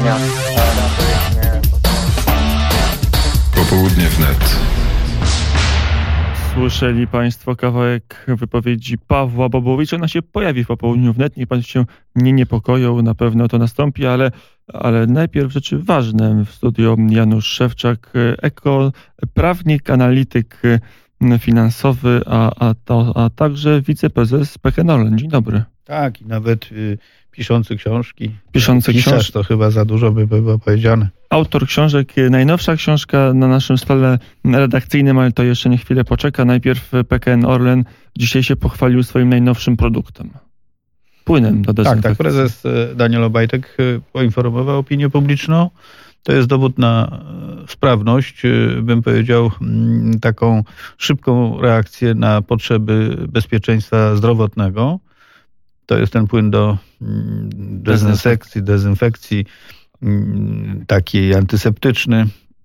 Popołudnie wnet. Słyszeli Państwo kawałek wypowiedzi Pawła Bobołowicza. Ona się pojawi w Popołudniu wnet. Niech Państwo się nie niepokoją. Na pewno to nastąpi, ale najpierw rzeczy ważne. W studiu Janusz Szewczak, prawnik, analityk finansowy, a także wiceprezes PKN Orlen. Dzień dobry. Tak, i nawet piszący książki. Pisarz to chyba za dużo by było powiedziane. Autor książek, najnowsza książka na naszym stole redakcyjnym, ale to jeszcze nie chwilę poczeka. Najpierw PKN Orlen dzisiaj się pochwalił swoim najnowszym produktem. Płynem do dezynfekcji. Tak, prezes Daniel Obajtek poinformował opinię publiczną. To jest dowód na sprawność, bym powiedział, taką szybką reakcję na potrzeby bezpieczeństwa zdrowotnego. To jest ten płyn do dezynfekcji, taki antyseptyczny.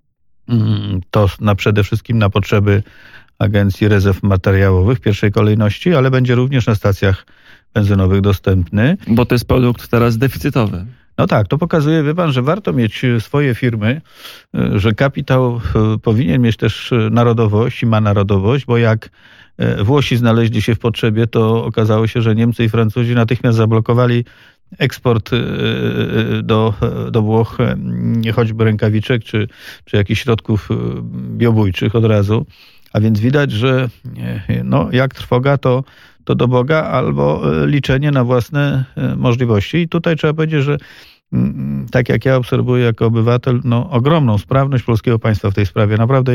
To przede wszystkim na potrzeby Agencji Rezerw Materiałowych w pierwszej kolejności, ale będzie również na stacjach benzynowych dostępny. Bo to jest produkt teraz deficytowy. No tak, to pokazuje, wie pan, że warto mieć swoje firmy, że kapitał powinien mieć też narodowość i ma narodowość, bo jak Włosi znaleźli się w potrzebie, to okazało się, że Niemcy i Francuzi natychmiast zablokowali eksport do Włoch choćby rękawiczek czy jakichś środków biobójczych od razu. A więc widać, że jak trwoga, to do Boga albo liczenie na własne możliwości. I tutaj trzeba powiedzieć, że tak jak ja obserwuję jako obywatel, ogromną sprawność polskiego państwa w tej sprawie. Naprawdę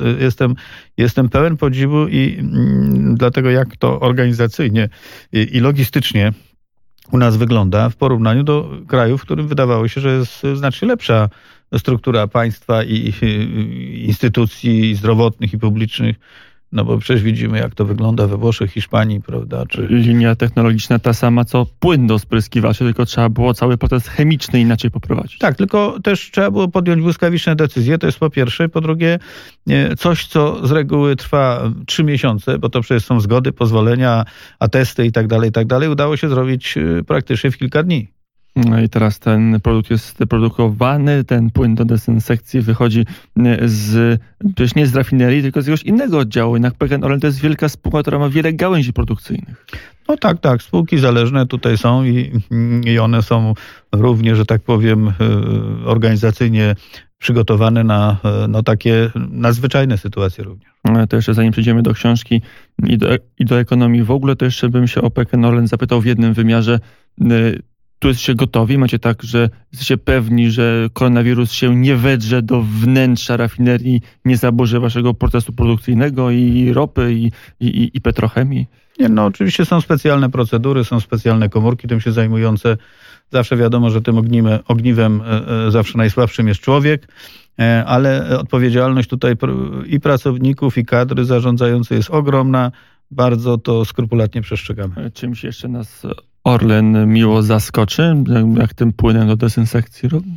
jestem pełen podziwu i dlatego jak to organizacyjnie i logistycznie u nas wygląda w porównaniu do krajów, w którym wydawało się, że jest znacznie lepsza struktura państwa i instytucji zdrowotnych i publicznych. No bo przecież widzimy, jak to wygląda we Włoszech, Hiszpanii, prawda? Linia technologiczna ta sama, co płyn do spryskiwaczy, tylko trzeba było cały proces chemiczny inaczej poprowadzić. Tak, tylko też trzeba było podjąć błyskawiczne decyzje, to jest po pierwsze. Po drugie, coś, co z reguły trwa 3 miesiące, bo to przecież są zgody, pozwolenia, atesty i tak dalej, udało się zrobić praktycznie w kilka dni. No i teraz ten produkt jest produkowany, ten płyn do dezynsekcji wychodzi przecież nie z rafinerii, tylko z jakiegoś innego oddziału. Jednak PKN Orlen to jest wielka spółka, która ma wiele gałęzi produkcyjnych. No tak, spółki zależne tutaj są i one są również, że tak powiem, organizacyjnie przygotowane na takie nadzwyczajne sytuacje również. To jeszcze zanim przejdziemy do książki i do ekonomii w ogóle, to jeszcze bym się o PKN Orlen zapytał w jednym wymiarze. Tu jesteście gotowi? Macie tak, że jesteście pewni, że koronawirus się nie wedrze do wnętrza rafinerii, nie zaburzy waszego procesu produkcyjnego i ropy, i petrochemii? Nie, oczywiście są specjalne procedury, są specjalne komórki tym się zajmujące. Zawsze wiadomo, że tym ogniwem zawsze najsłabszym jest człowiek, ale odpowiedzialność tutaj i pracowników, i kadry zarządzającej jest ogromna. Bardzo to skrupulatnie przestrzegamy. Czymś jeszcze nas Orlen miło zaskoczy, jak tym płynem do dezynfekcji rąk?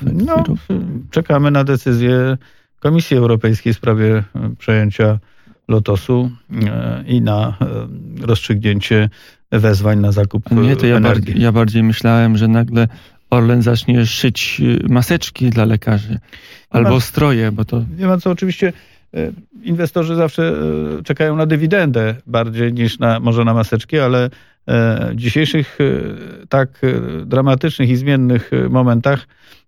Czekamy na decyzję Komisji Europejskiej w sprawie przejęcia Lotosu i na rozstrzygnięcie wezwań na zakup energii. Ja bardziej myślałem, że nagle Orlen zacznie szyć maseczki dla lekarzy albo stroje, bo to... Nie ma co, oczywiście inwestorzy zawsze czekają na dywidendę bardziej niż może na maseczki, ale w dzisiejszych tak dramatycznych i zmiennych momentach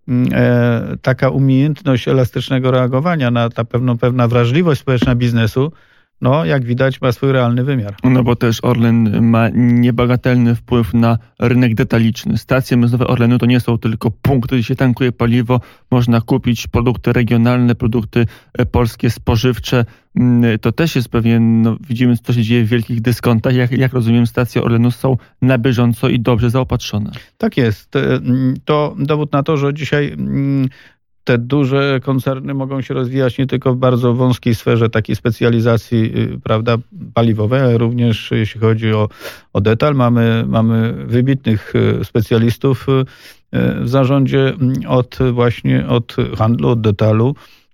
taka umiejętność elastycznego reagowania na pewna wrażliwość społeczna biznesu, jak widać, ma swój realny wymiar. No bo też Orlen ma niebagatelny wpływ na rynek detaliczny. Stacje benzynowe Orlenu to nie są tylko punkty, gdzie się tankuje paliwo. Można kupić produkty regionalne, produkty polskie, spożywcze. To też jest widzimy, co się dzieje w wielkich dyskontach. Jak rozumiem, stacje Orlenu są na bieżąco i dobrze zaopatrzone. Tak jest. To dowód na to, że dzisiaj te duże koncerny mogą się rozwijać nie tylko w bardzo wąskiej sferze takiej specjalizacji, prawda, paliwowej, ale również jeśli chodzi o detal. Mamy wybitnych specjalistów w zarządzie od handlu, od detalu.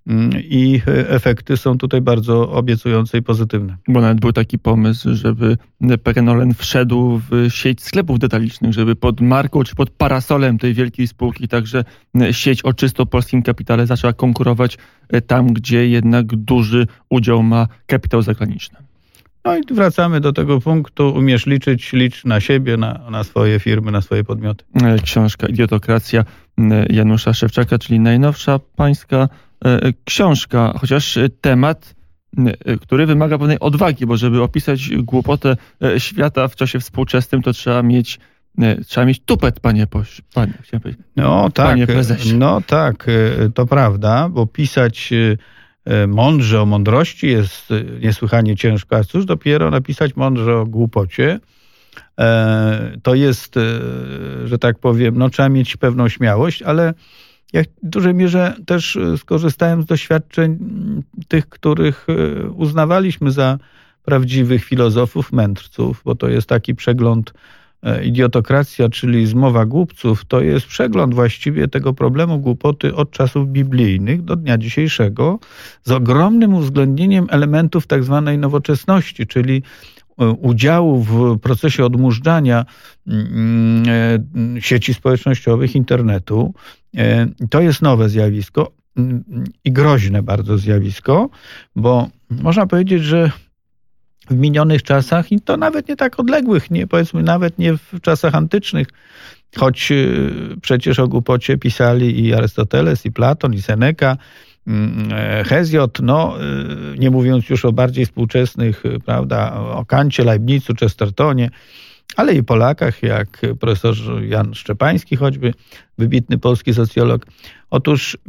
i efekty są tutaj bardzo obiecujące i pozytywne. Bo nawet był taki pomysł, żeby PKN Orlen wszedł w sieć sklepów detalicznych, żeby pod marką czy pod parasolem tej wielkiej spółki także sieć o czysto polskim kapitale zaczęła konkurować tam, gdzie jednak duży udział ma kapitał zagraniczny. No i wracamy do tego punktu, umiesz liczyć, licz na siebie, na swoje firmy, na swoje podmioty. Książka Idiotokracja Janusza Szewczaka, czyli najnowsza pańska książka, chociaż temat, który wymaga pewnej odwagi, bo żeby opisać głupotę świata w czasie współczesnym, to trzeba mieć tupet, panie prezesie. No tak, to prawda, bo pisać mądrze o mądrości jest niesłychanie ciężko, a cóż dopiero napisać mądrze o głupocie. To jest, że tak powiem, no trzeba mieć pewną śmiałość, ale ja w dużej mierze też skorzystałem z doświadczeń tych, których uznawaliśmy za prawdziwych filozofów, mędrców, bo to jest taki przegląd Idiotokracja, czyli zmowa głupców, to jest przegląd właściwie tego problemu głupoty od czasów biblijnych do dnia dzisiejszego z ogromnym uwzględnieniem elementów tak zwanej nowoczesności, czyli udziału w procesie odmurzania sieci społecznościowych, internetu. To jest nowe zjawisko i groźne bardzo zjawisko, bo można powiedzieć, że w minionych czasach, i to nawet nie tak odległych, powiedzmy nawet nie w czasach antycznych, choć przecież o głupocie pisali i Arystoteles, i Platon, i Seneca, Hezjot, nie mówiąc już o bardziej współczesnych, prawda, o Kancie, Leibnizu, Chestertonie, ale i Polakach, jak profesor Jan Szczepański choćby, wybitny polski socjolog. Otóż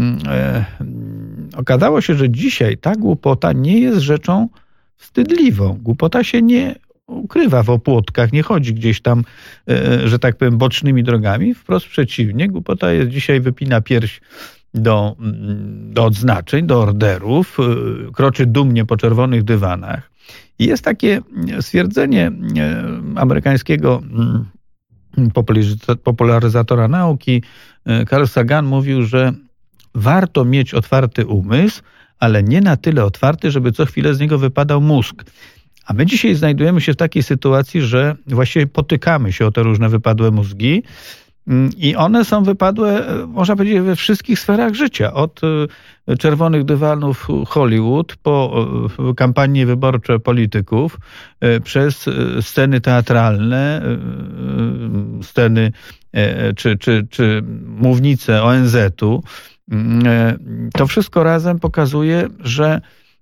okazało się, że dzisiaj ta głupota nie jest rzeczą wstydliwą. Głupota się nie ukrywa w opłotkach, nie chodzi gdzieś tam, że tak powiem, bocznymi drogami. Wprost przeciwnie, głupota jest dzisiaj, wypina pierś do odznaczeń, do orderów, kroczy dumnie po czerwonych dywanach. I jest takie stwierdzenie amerykańskiego popularyzatora nauki, Carl Sagan mówił, że warto mieć otwarty umysł, ale nie na tyle otwarty, żeby co chwilę z niego wypadał mózg. A my dzisiaj znajdujemy się w takiej sytuacji, że właściwie potykamy się o te różne wypadłe mózgi i one są wypadłe, można powiedzieć, we wszystkich sferach życia. Od czerwonych dywanów Hollywood, po kampanie wyborcze polityków, przez sceny teatralne, sceny czy mównice ONZ-u. To wszystko razem pokazuje, że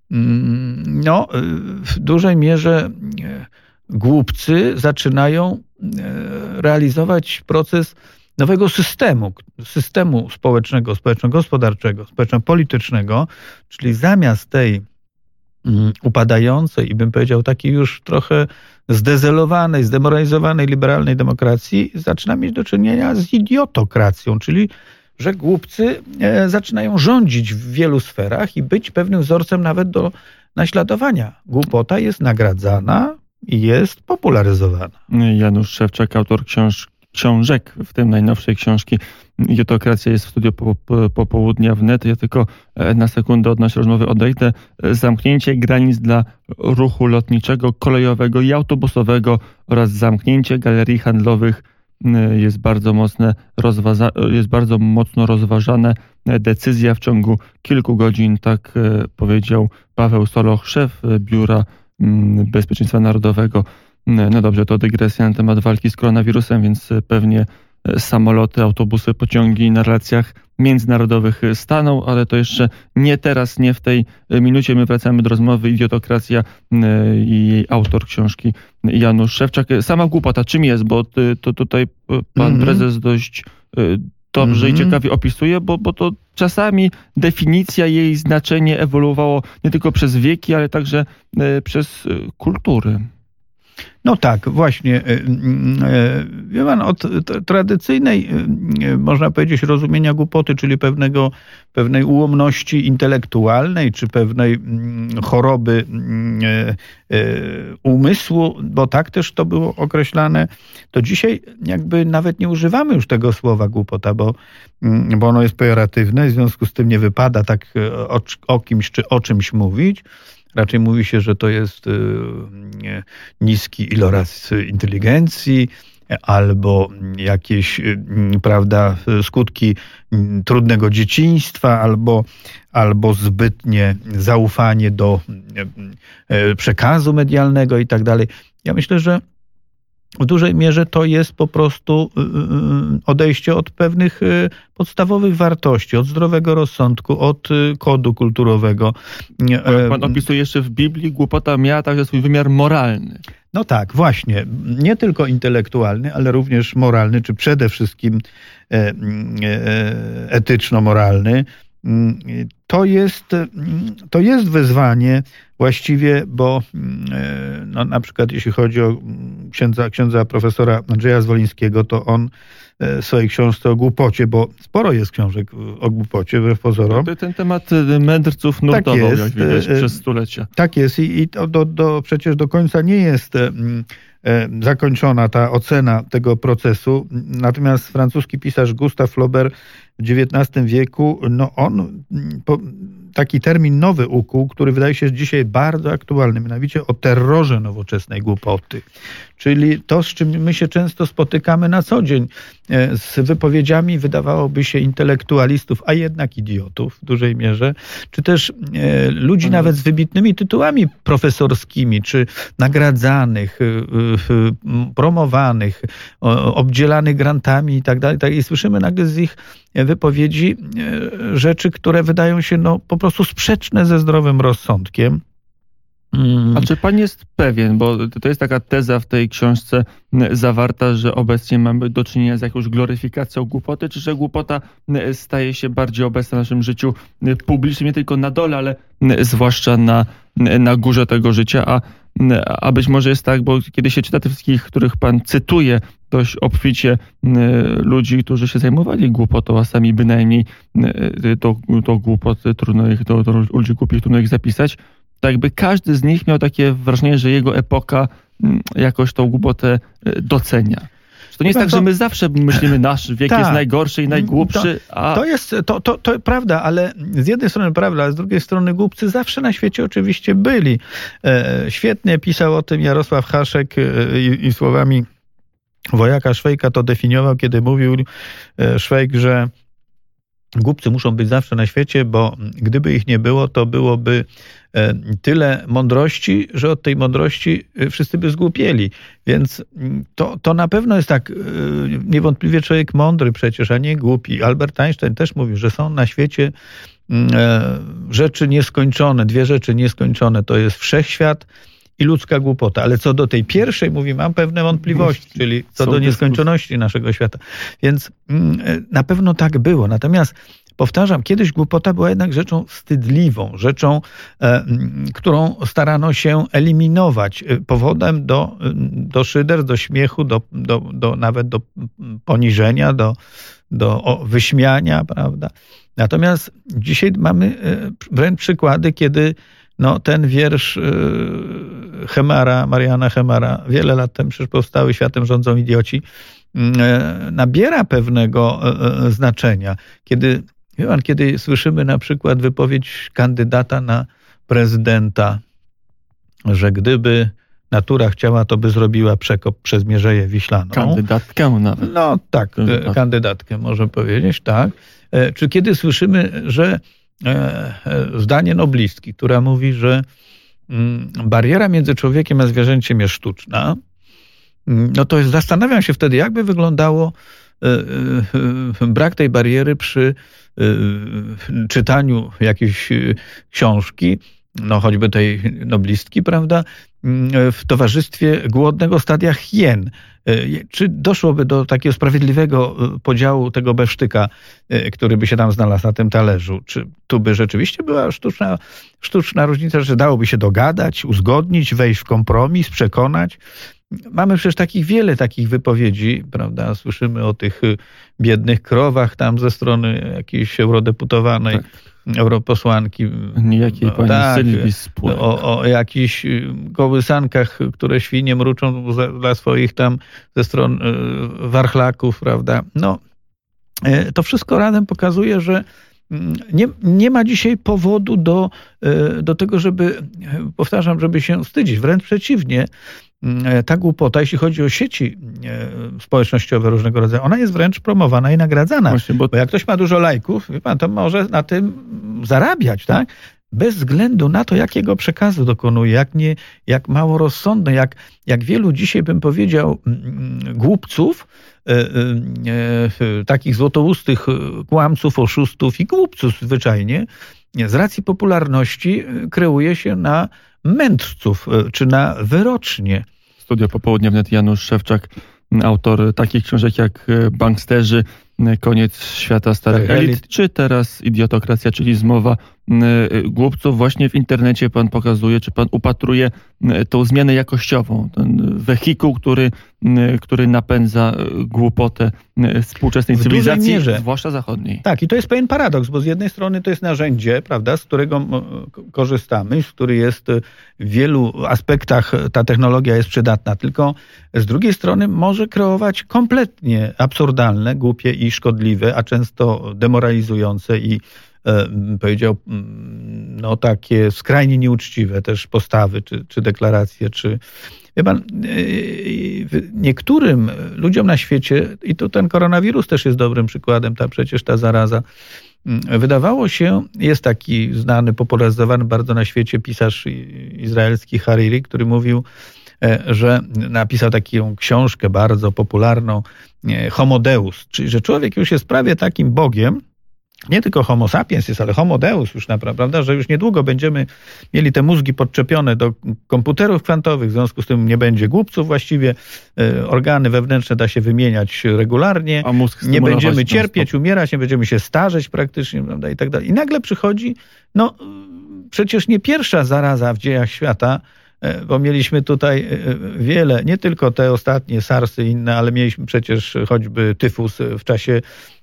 w dużej mierze głupcy zaczynają realizować proces nowego systemu społecznego, społeczno-gospodarczego, społeczno-politycznego, czyli zamiast tej upadającej i bym powiedział takiej już trochę zdezelowanej, zdemoralizowanej liberalnej demokracji zaczyna mieć do czynienia z idiotokracją, czyli że głupcy zaczynają rządzić w wielu sferach i być pewnym wzorcem nawet do naśladowania. Głupota jest nagradzana i jest popularyzowana. Janusz Szewczak, autor książek, w tym najnowszej książki Idiotokracja, jest w studiu Popołudnia wnet. Ja tylko na sekundę od naszej rozmowy odejdę. Zamknięcie granic dla ruchu lotniczego, kolejowego i autobusowego oraz zamknięcie galerii handlowych jest bardzo mocno rozważane. Decyzja w ciągu kilku godzin, tak powiedział Paweł Soloch, szef Biura Bezpieczeństwa Narodowego. No dobrze, to dygresja na temat walki z koronawirusem, więc pewnie samoloty, autobusy, pociągi na relacjach międzynarodowych staną, ale to jeszcze nie teraz, nie w tej minucie. My wracamy do rozmowy Idiotokracja i jej autor książki Janusz Szewczak. Sama głupota czym jest? Bo to tutaj pan prezes dość dobrze i ciekawie opisuje, bo to czasami definicja, jej znaczenie ewoluowało nie tylko przez wieki, ale także przez kultury. No tak, właśnie. Wie pan, od tradycyjnej, można powiedzieć, rozumienia głupoty, czyli pewnej ułomności intelektualnej, czy pewnej choroby umysłu, bo tak też to było określane, to dzisiaj jakby nawet nie używamy już tego słowa głupota, bo ono jest pejoratywne, w związku z tym nie wypada tak o kimś czy o czymś mówić. Raczej mówi się, że to jest niski iloraz inteligencji albo jakieś, prawda, skutki trudnego dzieciństwa, albo zbytnie zaufanie do przekazu medialnego i tak dalej. Ja myślę, że w dużej mierze to jest po prostu odejście od pewnych podstawowych wartości, od zdrowego rozsądku, od kodu kulturowego. Pan opisuje jeszcze w Biblii, głupota miała także swój wymiar moralny. No tak, właśnie. Nie tylko intelektualny, ale również moralny, czy przede wszystkim etyczno-moralny. To jest wyzwanie właściwie, bo no, na przykład jeśli chodzi o księdza profesora Andrzeja Zwolińskiego, to on w swojej książce o głupocie, bo sporo jest książek o głupocie, wbrew pozorom. Ten temat mędrców nurtował, tak jak widać, przez stulecia. Tak jest i to przecież do końca nie jest zakończona ta ocena tego procesu. Natomiast francuski pisarz Gustave Flaubert w XIX wieku, no on taki termin nowy ukuł, który wydaje się dzisiaj bardzo aktualny, mianowicie o terrorze nowoczesnej głupoty. Czyli to, z czym my się często spotykamy na co dzień, z wypowiedziami wydawałoby się intelektualistów, a jednak idiotów w dużej mierze, czy też ludzi nawet z wybitnymi tytułami profesorskimi, czy nagradzanych, promowanych, obdzielanych grantami i tak dalej. I słyszymy nagle z ich wypowiedzi rzeczy, które wydają się no, po prostu sprzeczne ze zdrowym rozsądkiem. A czy pan jest pewien, bo to jest taka teza w tej książce zawarta, że obecnie mamy do czynienia z jakąś gloryfikacją głupoty, czy że głupota staje się bardziej obecna w naszym życiu publicznym, nie tylko na dole, ale zwłaszcza na górze tego życia, a być może jest tak, bo kiedy się czyta tych wszystkich, których pan cytuje dość obficie, ludzi, którzy się zajmowali głupotą, a sami bynajmniej to głupoty, trudno ich, do ludzi głupich trudno ich zapisać, to jakby każdy z nich miał takie wrażenie, że jego epoka jakoś tą głupotę docenia. To nie jest tak, że my zawsze myślimy, nasz wiek jest najgorszy i najgłupszy. To prawda, ale z jednej strony prawda, a z drugiej strony głupcy zawsze na świecie oczywiście byli. Świetnie pisał o tym Jarosław Haszek i słowami wojaka Szwejka to definiował, kiedy mówił Szwejk, że głupcy muszą być zawsze na świecie, bo gdyby ich nie było, to byłoby tyle mądrości, że od tej mądrości wszyscy by zgłupieli. Więc to na pewno jest tak, niewątpliwie człowiek mądry przecież, a nie głupi. Albert Einstein też mówił, że są na świecie rzeczy nieskończone, dwie rzeczy nieskończone. To jest wszechświat i ludzka głupota. Ale co do tej pierwszej, mówi, mam pewne wątpliwości, czyli co do nieskończoności naszego świata. Więc na pewno tak było. Natomiast powtarzam, kiedyś głupota była jednak rzeczą wstydliwą, rzeczą, którą starano się eliminować, powodem do szyder, do śmiechu, nawet do poniżenia, do wyśmiania, prawda? Natomiast dzisiaj mamy wręcz przykłady, kiedy ten wiersz Mariana Hemara, wiele lat temu przecież powstały Światem rządzą idioci, nabiera pewnego znaczenia. Kiedy słyszymy na przykład wypowiedź kandydata na prezydenta, że gdyby natura chciała, to by zrobiła przekop przez Mierzeję Wiślaną. Kandydatkę nawet. No tak, kandydatkę można powiedzieć, tak. Czy kiedy słyszymy, że zdanie noblistki, która mówi, że bariera między człowiekiem a zwierzęciem jest sztuczna, no to zastanawiam się wtedy, jakby wyglądało brak tej bariery przy czytaniu jakiejś książki, choćby tej noblistki, prawda, w towarzystwie głodnego stadia hien. Czy doszłoby do takiego sprawiedliwego podziału tego besztyka, który by się tam znalazł na tym talerzu? Czy tu by rzeczywiście była sztuczna różnica, że dałoby się dogadać, uzgodnić, wejść w kompromis, przekonać? Mamy przecież wiele takich wypowiedzi, prawda? Słyszymy o tych biednych krowach tam ze strony jakiejś eurodeputowanej, europosłanki. Niejakiej pani Sylwii Spurek. O jakichś kołysankach, które świnie mruczą dla swoich tam ze stron warchlaków, prawda? No, to wszystko razem pokazuje, że nie ma dzisiaj powodu do tego, żeby się wstydzić. Wręcz przeciwnie, ta głupota, jeśli chodzi o sieci społecznościowe różnego rodzaju, ona jest wręcz promowana i nagradzana. Właśnie, bo jak ktoś ma dużo lajków, wie pan, to może na tym zarabiać, tak? Bez względu na to, jakiego przekazu dokonuje, jak mało rozsądne, jak wielu dzisiaj, bym powiedział, głupców, takich złotoustych kłamców, oszustów i głupców zwyczajnie, z racji popularności kreuje się na mędrców, czy na wyrocznie. Studio Popołudnie wnet Janusz Szewczak, autor takich książek jak Banksterzy, Koniec świata starych elit, czy teraz Idiotokracja, czyli zmowa głupców. Właśnie w internecie pan pokazuje, czy pan upatruje tą zmianę jakościową, ten wehikuł, który napędza głupotę współczesnej cywilizacji, zwłaszcza zachodniej. Tak, i to jest pewien paradoks, bo z jednej strony to jest narzędzie, prawda, z którego korzystamy, z który jest w wielu aspektach ta technologia jest przydatna, tylko z drugiej strony może kreować kompletnie absurdalne, głupie i szkodliwe, a często demoralizujące i powiedział, no takie skrajnie nieuczciwe też postawy, czy deklaracje, czy... Wie pan, niektórym ludziom na świecie, i tu ten koronawirus też jest dobrym przykładem, przecież ta zaraza, wydawało się, jest taki znany, popularyzowany bardzo na świecie pisarz izraelski Hariri, który mówił, że napisał taką książkę bardzo popularną, Homo Deus, czyli że człowiek już jest prawie takim Bogiem, nie tylko homo sapiens jest, ale homo deus już naprawdę, prawda, że już niedługo będziemy mieli te mózgi podczepione do komputerów kwantowych, w związku z tym nie będzie głupców właściwie, organy wewnętrzne da się wymieniać regularnie, nie będziemy cierpieć, umierać, nie będziemy się starzeć praktycznie, prawda, i tak dalej. I nagle przychodzi, no przecież nie pierwsza zaraza w dziejach świata, bo mieliśmy tutaj wiele, nie tylko te ostatnie SARS-y i inne, ale mieliśmy przecież choćby tyfus w czasie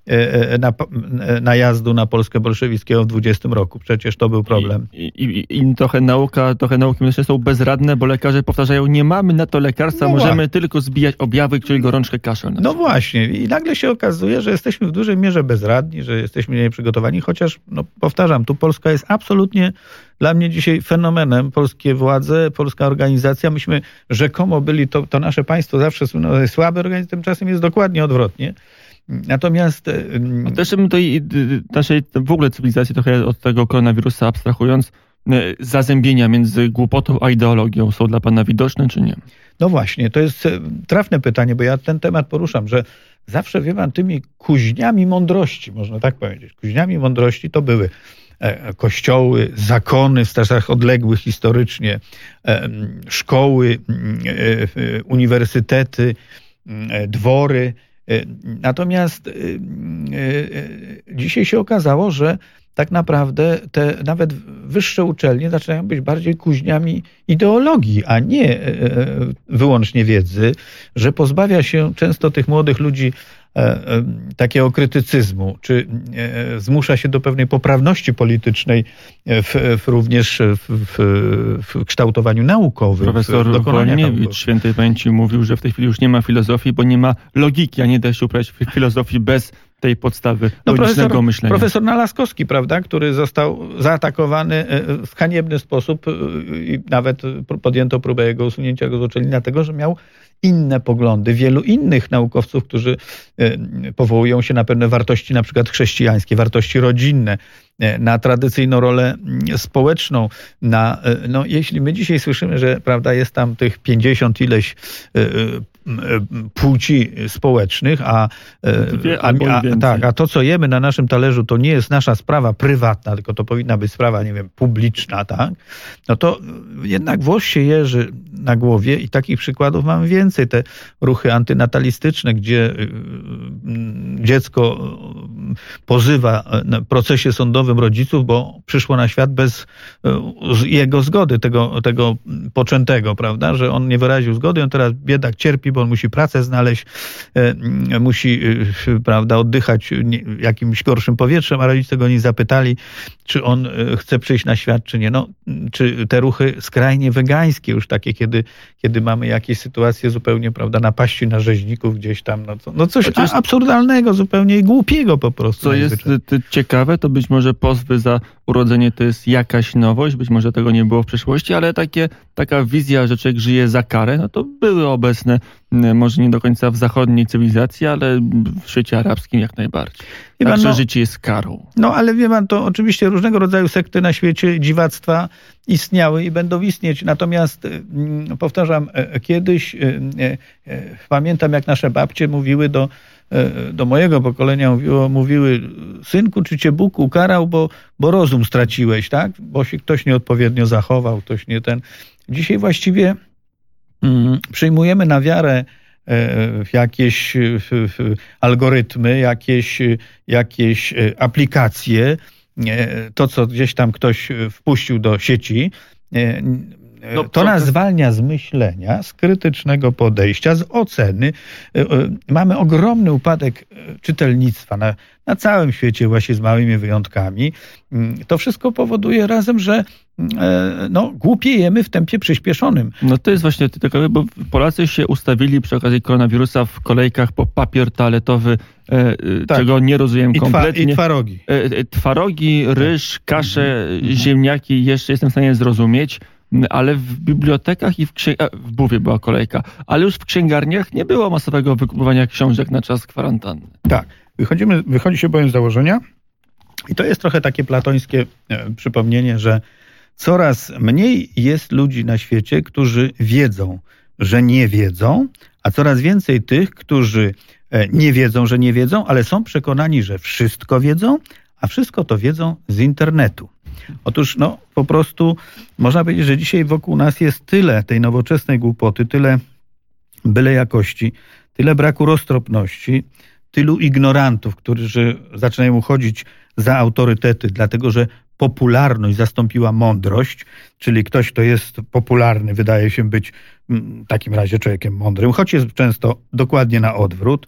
najazdu na Polskę bolszewickiego w 20 roku. Przecież to był problem. I trochę nauki medyczne są bezradne, bo lekarze powtarzają, nie mamy na to lekarstwa, możemy tylko zbijać objawy, czyli gorączkę, kaszel. No właśnie. I nagle się okazuje, że jesteśmy w dużej mierze bezradni, że jesteśmy nieprzygotowani, chociaż, no powtarzam, tu Polska jest absolutnie dla mnie dzisiaj fenomenem. Polskie władze, polska organizacja, myśmy rzekomo byli, to nasze państwo zawsze słabe organizacje, tymczasem jest dokładnie odwrotnie. Natomiast... A też bym tej naszej w ogóle cywilizacji trochę od tego koronawirusa abstrahując, zazębienia między głupotą a ideologią są dla pana widoczne, czy nie? No właśnie, to jest trafne pytanie, bo ja ten temat poruszam, że zawsze, wie pan, tymi kuźniami mądrości, można tak powiedzieć, kuźniami mądrości to były kościoły, zakony w czasach odległych historycznie, szkoły, uniwersytety, dwory. Natomiast dzisiaj się okazało, że tak naprawdę te nawet wyższe uczelnie zaczynają być bardziej kuźniami ideologii, a nie wyłącznie wiedzy, że pozbawia się często tych młodych ludzi takiego krytycyzmu, czy zmusza się do pewnej poprawności politycznej również w kształtowaniu naukowym. Profesor Wolniewicz świętej pamięci mówił, że w tej chwili już nie ma filozofii, bo nie ma logiki, a nie da się uprawiać filozofii bez tej podstawy logicznego myślenia. Profesor Nalaskowski, prawda, który został zaatakowany w haniebny sposób i nawet podjęto próbę jego usunięcia go z uczelni, dlatego że miał inne poglądy. Wielu innych naukowców, którzy powołują się na pewne wartości, na przykład chrześcijańskie, wartości rodzinne, na tradycyjną rolę społeczną, jeśli my dzisiaj słyszymy, że prawda, jest tam tych 50 ileś płci społecznych, a to, co jemy na naszym talerzu, to nie jest nasza sprawa prywatna, tylko to powinna być sprawa, nie wiem, publiczna, tak? No to jednak włos się jeży na głowie i takich przykładów mamy więcej. Te ruchy antynatalistyczne, gdzie dziecko pozywa w procesie sądowym rodziców, bo przyszło na świat bez jego zgody, tego poczętego, prawda, że on nie wyraził zgody, on teraz biedak cierpi, bo on musi pracę znaleźć, musi, prawda, oddychać jakimś gorszym powietrzem, a rodzice go nie zapytali, czy on chce przyjść na świat, czy nie. No, czy te ruchy skrajnie wegańskie już takie, kiedy mamy jakieś sytuacje zupełnie, prawda, napaści na rzeźników gdzieś tam, coś absurdalnego zupełnie i głupiego po prostu. Co jest ciekawe, to być może pozwy za urodzenie to jest jakaś nowość, być może tego nie było w przeszłości, ale taka wizja, że człowiek żyje za karę, no to były obecne, może nie do końca w zachodniej cywilizacji, ale w świecie arabskim jak najbardziej. Także życie jest karą. No ale wie pan, to oczywiście różnego rodzaju sekty na świecie dziwactwa istniały i będą istnieć. Natomiast powtarzam, kiedyś pamiętam, jak nasze babcie mówiły do mojego pokolenia, mówiły: synku, czy cię Bóg ukarał, bo rozum straciłeś, tak? Bo się ktoś nieodpowiednio zachował, ktoś nie ten. Dzisiaj właściwie przyjmujemy na wiarę jakieś algorytmy, jakieś aplikacje, to co gdzieś tam ktoś wpuścił do sieci. To nas zwalnia z myślenia, z krytycznego podejścia, z oceny. Mamy ogromny upadek czytelnictwa na całym świecie, właśnie z małymi wyjątkami. To wszystko powoduje razem, że głupiejemy w tempie przyspieszonym. No to jest właśnie ciekawe, bo Polacy się ustawili przy okazji koronawirusa w kolejkach po papier toaletowy, czego nie rozumiem kompletnie. I twarogi. Twarogi, ryż, kasze, ziemniaki jeszcze jestem w stanie zrozumieć. Ale w bibliotekach i w Buwie była kolejka, ale już w księgarniach nie było masowego wykupywania książek na czas kwarantanny. Tak, wychodzi się bowiem z założenia i to jest trochę takie platońskie przypomnienie, że coraz mniej jest ludzi na świecie, którzy wiedzą, że nie wiedzą, a coraz więcej tych, którzy nie wiedzą, że nie wiedzą, ale są przekonani, że wszystko wiedzą, a wszystko to wiedzą z internetu. Otóż po prostu można powiedzieć, że dzisiaj wokół nas jest tyle tej nowoczesnej głupoty, tyle byle jakości, tyle braku roztropności, tylu ignorantów, którzy zaczynają uchodzić za autorytety, dlatego że popularność zastąpiła mądrość, czyli ktoś, kto jest popularny, wydaje się być w takim razie człowiekiem mądrym, choć jest często dokładnie na odwrót.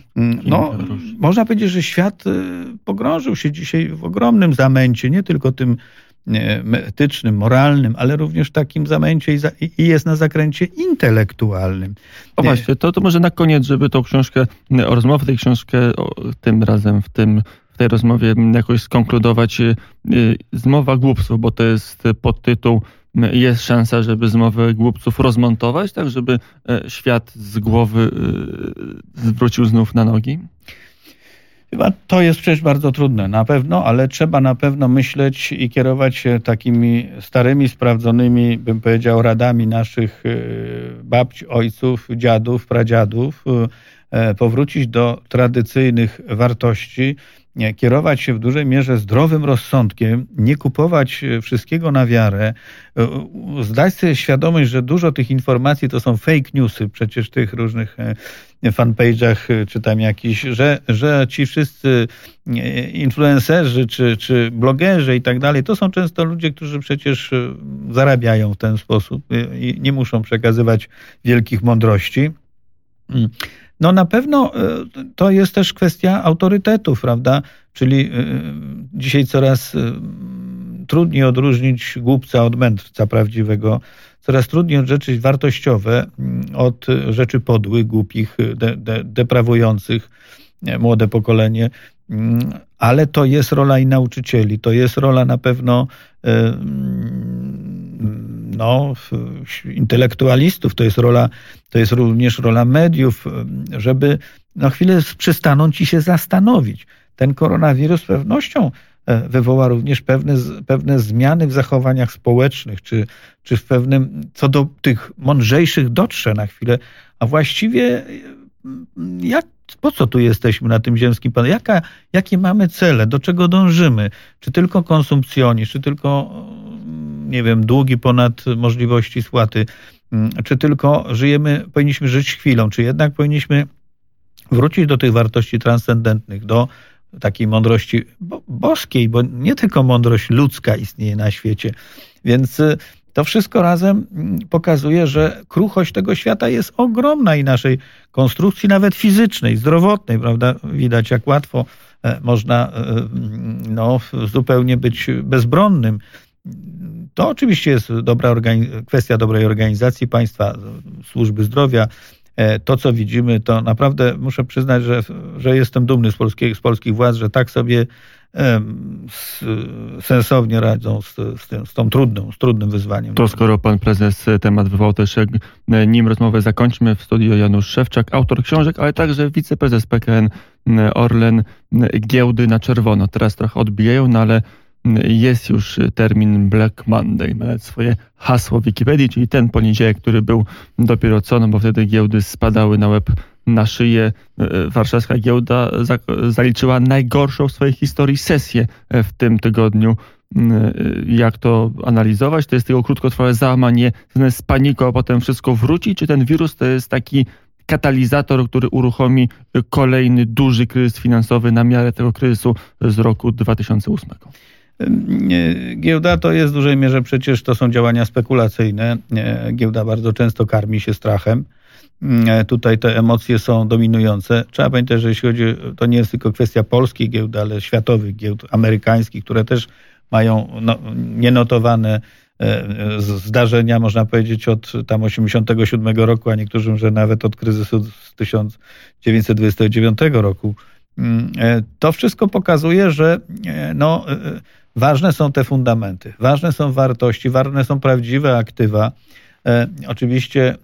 Można powiedzieć, że świat pogrążył się dzisiaj w ogromnym zamęcie, nie tylko tym etycznym, moralnym, ale również w takim zamęcie i jest na zakręcie intelektualnym. O właśnie, to może na koniec, żeby tą książkę, rozmowę tej książkę tym razem w tej rozmowie jakoś skonkludować. Zmowa głupców, bo to jest podtytuł. Jest szansa, żeby zmowę głupców rozmontować, tak żeby świat z głowy zwrócił znów na nogi? Chyba to jest przecież bardzo trudne, na pewno, ale trzeba na pewno myśleć i kierować się takimi starymi, sprawdzonymi, bym powiedział, radami naszych babci, ojców, dziadów, pradziadów, powrócić do tradycyjnych wartości, kierować się w dużej mierze zdrowym rozsądkiem, nie kupować wszystkiego na wiarę, zdać sobie świadomość, że dużo tych informacji to są fake newsy, przecież w tych różnych fanpage'ach czy tam jakiś, że ci wszyscy influencerzy czy blogerzy i tak dalej, to są często ludzie, którzy przecież zarabiają w ten sposób i nie muszą przekazywać wielkich mądrości. Na pewno to jest też kwestia autorytetów, prawda? Czyli dzisiaj coraz trudniej odróżnić głupca od mędrca prawdziwego. Coraz trudniej odrzeczyć wartościowe od rzeczy podłych, głupich, deprawujących młode pokolenie. Ale to jest rola i nauczycieli. To jest rola na pewno intelektualistów, to jest również rola mediów, żeby na chwilę przystanąć i się zastanowić. Ten koronawirus z pewnością wywoła również pewne zmiany w zachowaniach społecznych, czy w pewnym, co do tych mądrzejszych dotrze na chwilę, a właściwie po co tu jesteśmy na tym ziemskim planie? Jakie mamy cele? Do czego dążymy? Czy tylko konsumpcjonizm, czy tylko, nie wiem, długi ponad możliwości spłaty, czy tylko powinniśmy żyć chwilą, czy jednak powinniśmy wrócić do tych wartości transcendentnych, do takiej mądrości boskiej, bo nie tylko mądrość ludzka istnieje na świecie. Więc to wszystko razem pokazuje, że kruchość tego świata jest ogromna i naszej konstrukcji, nawet fizycznej, zdrowotnej, prawda? Widać, jak łatwo można zupełnie być bezbronnym. To oczywiście jest kwestia dobrej organizacji państwa, służby zdrowia. To, co widzimy, to naprawdę muszę przyznać, że jestem dumny z polskich władz, że tak sobie sensownie radzą z trudnym wyzwaniem. To skoro pan prezes temat wywołał też, nim rozmowę zakończmy, w studio Janusz Szewczak, autor książek, ale także wiceprezes PKN Orlen, giełdy na czerwono. Teraz trochę odbijają, no ale jest już termin Black Monday, ma swoje hasło w Wikipedii, czyli ten poniedziałek, który był dopiero co, no bo wtedy giełdy spadały na łeb, na szyję. Warszawska giełda zaliczyła najgorszą w swojej historii sesję w tym tygodniu. Jak to analizować? To jest tylko krótkotrwałe załamanie z paniką, a potem wszystko wróci? Czy ten wirus to jest taki katalizator, który uruchomi kolejny duży kryzys finansowy na miarę tego kryzysu z roku 2008? Giełda to jest w dużej mierze przecież to są działania spekulacyjne. Giełda bardzo często karmi się strachem. Tutaj te emocje są dominujące. Trzeba pamiętać, że jeśli chodzi, to nie jest tylko kwestia polskiej giełdy, ale światowych giełd amerykańskich, które też mają nienotowane zdarzenia, można powiedzieć, od tam 87 roku, a niektórzy, że nawet od kryzysu z 1929 roku. To wszystko pokazuje, że ważne są te fundamenty, ważne są wartości, ważne są prawdziwe aktywa. Oczywiście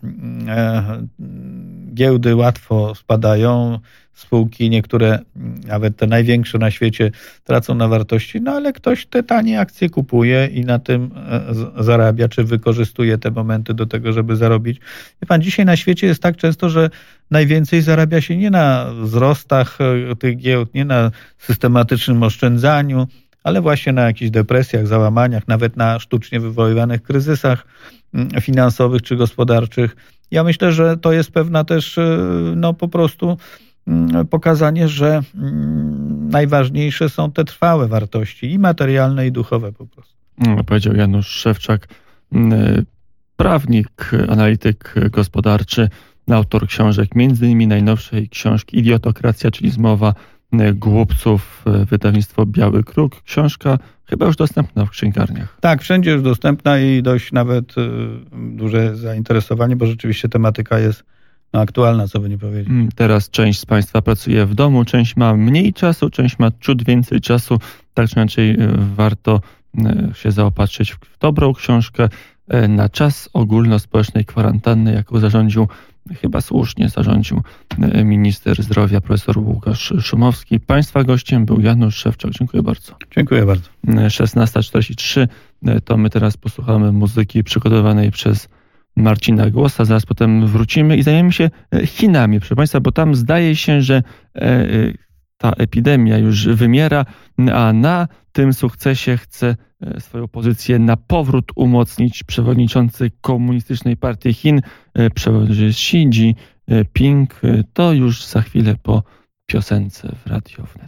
giełdy łatwo spadają, spółki niektóre, nawet te największe na świecie, tracą na wartości, no ale ktoś te tanie akcje kupuje i na tym zarabia, czy wykorzystuje te momenty do tego, żeby zarobić. Wie pan, dzisiaj na świecie jest tak często, że najwięcej zarabia się nie na wzrostach tych giełd, nie na systematycznym oszczędzaniu, ale właśnie na jakichś depresjach, załamaniach, nawet na sztucznie wywoływanych kryzysach finansowych czy gospodarczych. Ja myślę, że to jest pewna też po prostu pokazanie, że najważniejsze są te trwałe wartości i materialne, i duchowe po prostu. Powiedział Janusz Szewczak, prawnik, analityk gospodarczy, autor książek, między innymi najnowszej książki Idiotokracja, czyli zmowa głupców, wydawnictwo Biały Kruk. Książka chyba już dostępna w księgarniach. Tak, wszędzie już dostępna i dość nawet duże zainteresowanie, bo rzeczywiście tematyka jest aktualna, co by nie powiedzieć. Teraz część z Państwa pracuje w domu, część ma mniej czasu, część ma ciut więcej czasu. Tak czy inaczej warto się zaopatrzyć w dobrą książkę na czas ogólnospołecznej kwarantanny, jaką chyba słusznie zarządził minister zdrowia profesor Łukasz Szumowski. Państwa gościem był Janusz Szewczak. Dziękuję bardzo. Dziękuję bardzo. 16:43. To my teraz posłuchamy muzyki przygotowanej przez Marcina Głosa. Zaraz potem wrócimy i zajmiemy się Chinami, proszę Państwa, bo tam zdaje się, że ta epidemia już wymiera, a na tym sukcesie chce swoją pozycję na powrót umocnić przewodniczący Komunistycznej Partii Chin, przewodniczący Xi Jinping. To już za chwilę po piosence w Radio Wnet.